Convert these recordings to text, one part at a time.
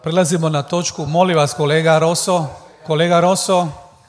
Prelazimo na točku, molim vas kolega Rosso.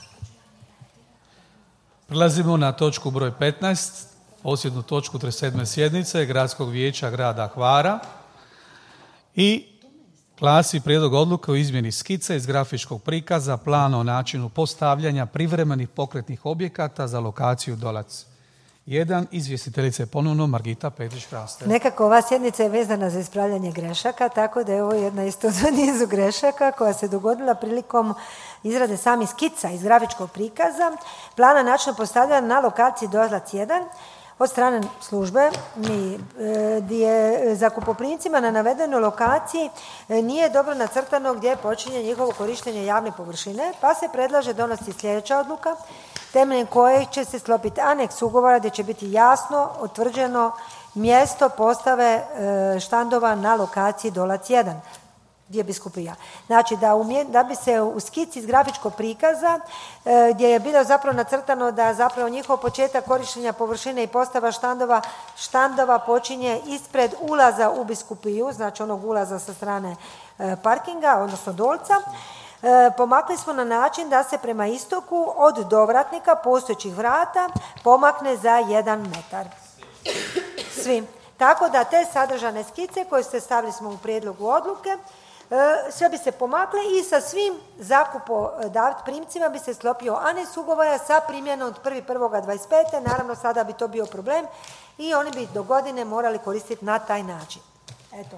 Prelazimo na točku broj 15, posljednu točku 37. sjednice Gradskog vijeća grada Hvara i glasi prijedlog odluke o izmjeni skice iz grafičkog prikaza plana o načinu postavljanja privremenih pokretnih objekata za lokaciju Dolac 1. Izvjestiteljica je ponovno Margita Petrić-Hraster. Nekako ova sjednica je vezana za ispravljanje grešaka, tako da je ovo jedna isto za nizu grešaka koja se dogodila prilikom izrade samih skica iz grafičkog prikaza plana načina postavljanja na lokaciji Dolac 1 od strane službe gdje zakupoprimcima na navedenoj lokaciji nije dobro nacrtano gdje počinje njihovo korištenje javne površine, pa se predlaže donositi sljedeća odluka temeljem koje će se sklopiti aneks ugovora gdje će biti jasno utvrđeno mjesto postave štandova na lokaciji Dolac 1, gdje biskupija. Znači da bi se u skici iz grafičkog prikaza gdje je bilo zapravo nacrtano da zapravo njihov početak korištenja površine i postava štandova počinje ispred ulaza u biskupiju, znači onog ulaza sa strane parkinga, odnosno Dolca, pomakli smo na način da se prema istoku od dovratnika postojećih vrata pomakne za 1 metar. Svi. Tako da te sadržane skice koje ste stavili smo u prijedlogu odluke, sve bi se pomakle i sa svim zakupoprimcima bi se sklopio aneks ugovora sa primjenom od 1.1.25. Naravno sada bi to bio problem i oni bi do godine morali koristiti na taj način. Eto.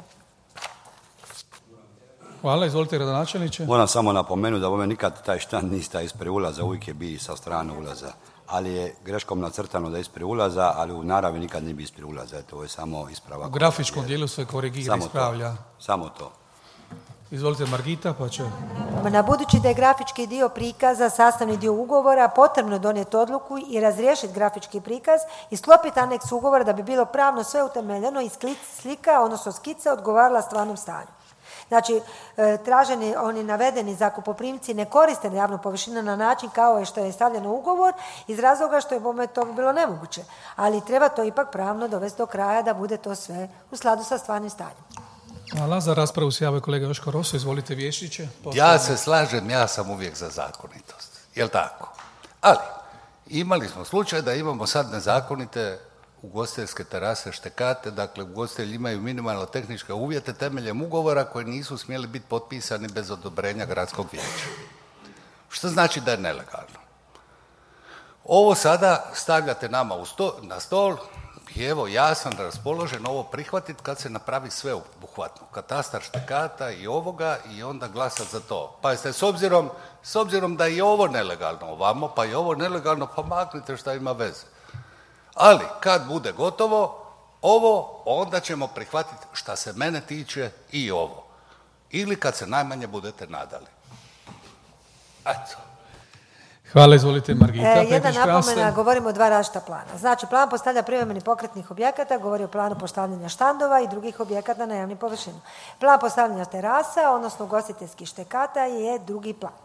Hvala, izvolite gradonačelniče. Moram samo napomenuti da ovome nikad taj štand nista ispred ulaza, uvijek je bio sa strane ulaza. Ali je greškom nacrtano da je ispred ulaza, ali u naravi nikad nije bio ispred ulaza. Eto, ovo je samo ispravak. U grafičkom dijelu se korigira, ispravlja. Samo to. Izvolite Margita, pa će... Na budući da je grafički dio prikaza sastavni dio ugovora, potrebno donijeti odluku i razriješiti grafički prikaz i sklopiti aneks ugovora da bi bilo pravno sve utemeljeno i slika, odnosno skica, odgovarala stvarnom stanju. Znači, traženi, oni navedeni zakupoprimci ne koriste javnu površinu na način kao što je stavljeno u ugovor iz razloga što je bome to bilo nemoguće. Ali treba to ipak pravno dovesti do kraja da bude to sve u skladu sa stvarnim stanjem. Hvala. Za raspravu se javio kolega Joško Rosso. Izvolite vijećniče. Ja se slažem, ja sam uvijek za zakonitost. Jel' tako? Ali, imali smo slučaj da imamo sad nezakonite ugostiteljske terase, štekate, dakle ugostitelji imaju minimalno tehničke uvjete temeljem ugovora koji nisu smjeli biti potpisani bez odobrenja gradskog vijeća. Što znači da je nelegalno. Ovo sada stavljate nama na stol i evo ja sam raspoložen ovo prihvatiti kad se napravi sve obuhvatno. Katastar štekata i ovoga i onda glasat za to. Pa jeste s obzirom da je i ovo nelegalno ovamo, pa i ovo nelegalno, pa maknite šta ima veze. Ali, kad bude gotovo, ovo, onda ćemo prihvatiti, šta se mene tiče, i ovo. Ili kad se najmanje budete nadali. Eto. Hvala, izvolite Margita. Jedna napomena, govorimo o 2 različita plana. Znači, plan postavlja privremenih pokretnih objekata, govori o planu postavljanja štandova i drugih objekata na javnim površinama. Plan postavljanja terasa, odnosno ugostiteljskih štekata, je drugi plan.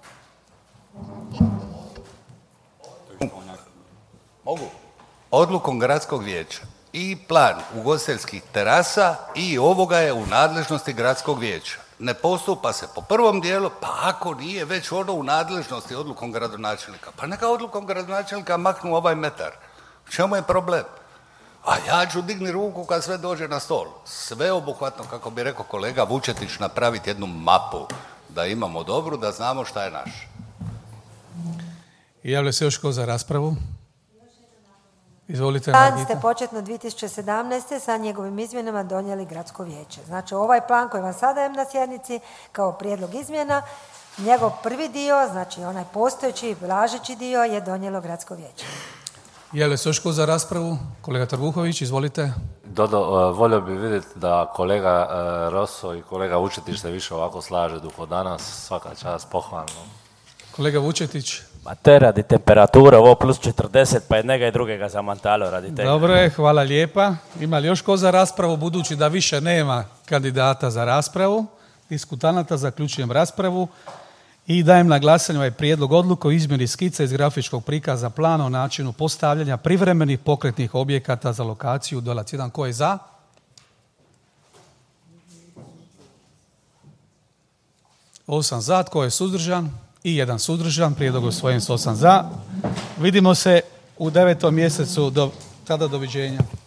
Mogu? Odlukom gradskog vijeća i plan ugostiteljskih terasa i ovoga je u nadležnosti gradskog vijeća. Ne postupa se po prvom dijelu, pa ako nije već ono u nadležnosti odlukom gradonačelnika, pa neka odlukom gradonačelnika maknu ovaj metar. U čemu je problem? A ja ću digni ruku kad sve dođe na stol. Sve obuhvatno, kako bi rekao kolega Vučetić, napraviti jednu mapu da imamo dobru, da znamo šta je naš. Javlja se još ko za raspravu? Izvolite, plan Margita. ste početno 2017. sa njegovim izmjenama donijeli gradsko vijeće. Znači ovaj plan koji vam sada dajem na sjednici kao prijedlog izmjena, njegov prvi dio, znači onaj postojeći, važeći dio je donijelo gradsko vijeće. Javlja se još ko za raspravu? Kolega Trbuhović, izvolite. Dodo, volio bi vidjeti da kolega Rosso i kolega Vučetić se više ovako slaže duho danas, svaka čast, pohvalno. Kolega Vučetić. Ma to je radi temperature, ovo plus 40, pa jednega i drugega zamantalo radi tega. Dobro je, hvala lijepa. Ima li još ko za raspravu, budući da više nema kandidata za raspravu, diskutanata, zaključujem raspravu i dajem na glasanje ovaj prijedlog odluke o izmjeni skice iz grafičkog prikaza plana o načinu postavljanja privremenih pokretnih objekata za lokaciju Dolac 1. Ko je za? 8 za, tko je suzdržan? I 1 suzdržan, prijedlog usvojen s 8 za. Vidimo se u 9. mjesecu, tada doviđenja.